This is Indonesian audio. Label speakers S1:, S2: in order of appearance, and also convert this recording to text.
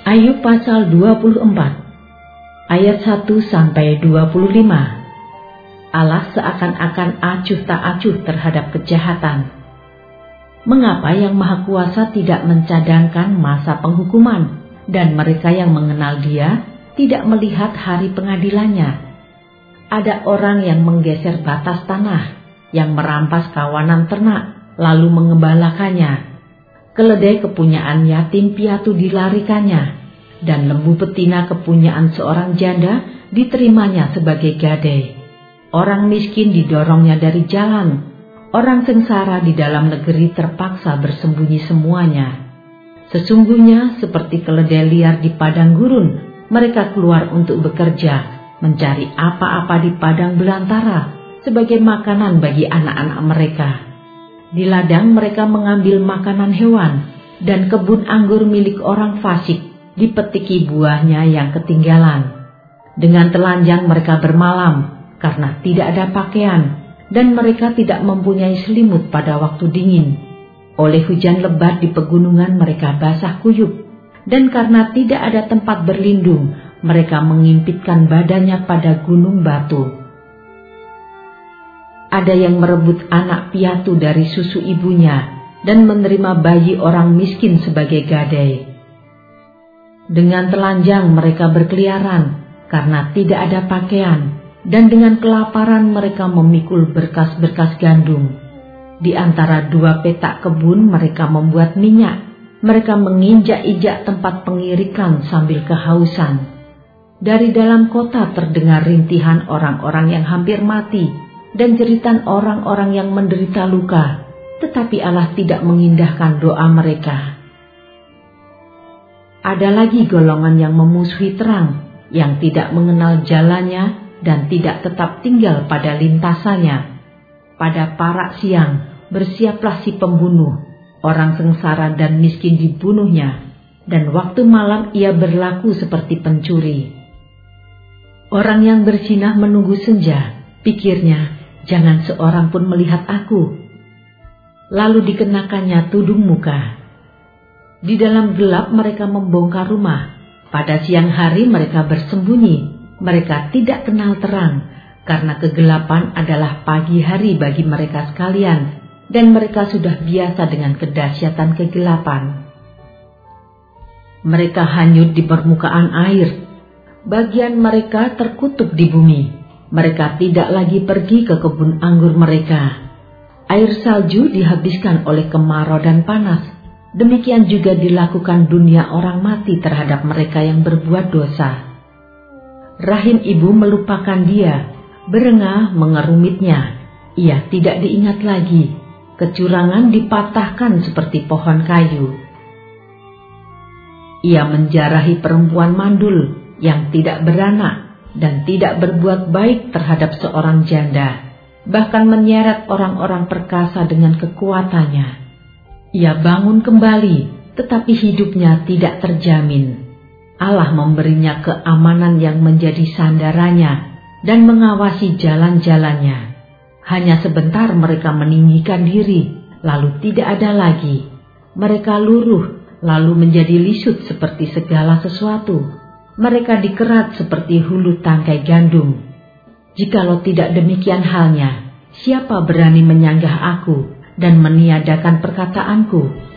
S1: Ayub pasal 24 ayat 1-25. Allah seakan-akan acuh tak acuh terhadap kejahatan. Mengapa Yang Maha Kuasa tidak mencadangkan masa penghukuman, dan mereka yang mengenal Dia tidak melihat hari pengadilannya? Ada orang yang menggeser batas tanah, yang merampas kawanan ternak, lalu mengembalakannya. Keledai kepunyaan yatim piatu dilarikannya, dan lembu betina kepunyaan seorang janda diterimanya sebagai gadai. Orang miskin didorongnya dari jalan, orang sengsara di dalam negeri terpaksa bersembunyi semuanya. Sesungguhnya seperti keledai liar di padang gurun, mereka keluar untuk bekerja, mencari apa-apa di padang belantara sebagai makanan bagi anak-anak mereka. Di ladang mereka mengambil makanan hewan, dan kebun anggur milik orang fasik dipetiki buahnya yang ketinggalan. Dengan telanjang mereka bermalam karena tidak ada pakaian, dan mereka tidak mempunyai selimut pada waktu dingin. Oleh hujan lebat di pegunungan mereka basah kuyup, dan karena tidak ada tempat berlindung, mereka mengimpitkan badannya pada gunung batu. Ada yang merebut anak piatu dari susu ibunya dan menerima bayi orang miskin sebagai gadai. Dengan telanjang mereka berkeliaran karena tidak ada pakaian, dan dengan kelaparan mereka memikul berkas-berkas gandum. Di antara dua petak kebun mereka membuat minyak. Mereka menginjak-injak tempat pengirikan sambil kehausan. Dari dalam kota terdengar rintihan orang-orang yang hampir mati dan jeritan orang-orang yang menderita luka, tetapi Allah tidak mengindahkan doa mereka. Ada lagi golongan yang memusuhi terang, yang tidak mengenal jalannya dan tidak tetap tinggal pada lintasannya. Pada parak siang bersiaplah si pembunuh, orang sengsara dan miskin dibunuhnya, dan waktu malam ia berlaku seperti pencuri. Orang yang berzinah menunggu senja, pikirnya, jangan seorang pun melihat aku. Lalu dikenakannya tudung muka. Di dalam gelap mereka membongkar rumah. Pada siang hari mereka bersembunyi. Mereka tidak kenal terang, karena kegelapan adalah pagi hari bagi mereka sekalian, dan mereka sudah biasa dengan kedahsyatan kegelapan. Mereka hanyut di permukaan air. Bagian mereka terkutuk di bumi. Mereka tidak lagi pergi ke kebun anggur mereka. Air salju dihabiskan oleh kemarau dan panas. Demikian juga dilakukan dunia orang mati terhadap mereka yang berbuat dosa. Rahim ibu melupakan dia, berengah mengerumitnya. Ia tidak diingat lagi. Kecurangan dipatahkan seperti pohon kayu. Ia menjarahi perempuan mandul yang tidak beranak dan tidak berbuat baik terhadap seorang janda, bahkan menyeret orang-orang perkasa dengan kekuatannya. Ia bangun kembali, tetapi hidupnya tidak terjamin. Allah memberinya keamanan yang menjadi sandarannya dan mengawasi jalan-jalannya. Hanya sebentar mereka meninggikan diri, lalu tidak ada lagi. Mereka luruh, lalu menjadi lisut seperti segala sesuatu. Mereka dikerat seperti hulu tangkai gandum. Jikalau tidak demikian halnya, siapa berani menyanggah aku dan meniadakan perkataanku?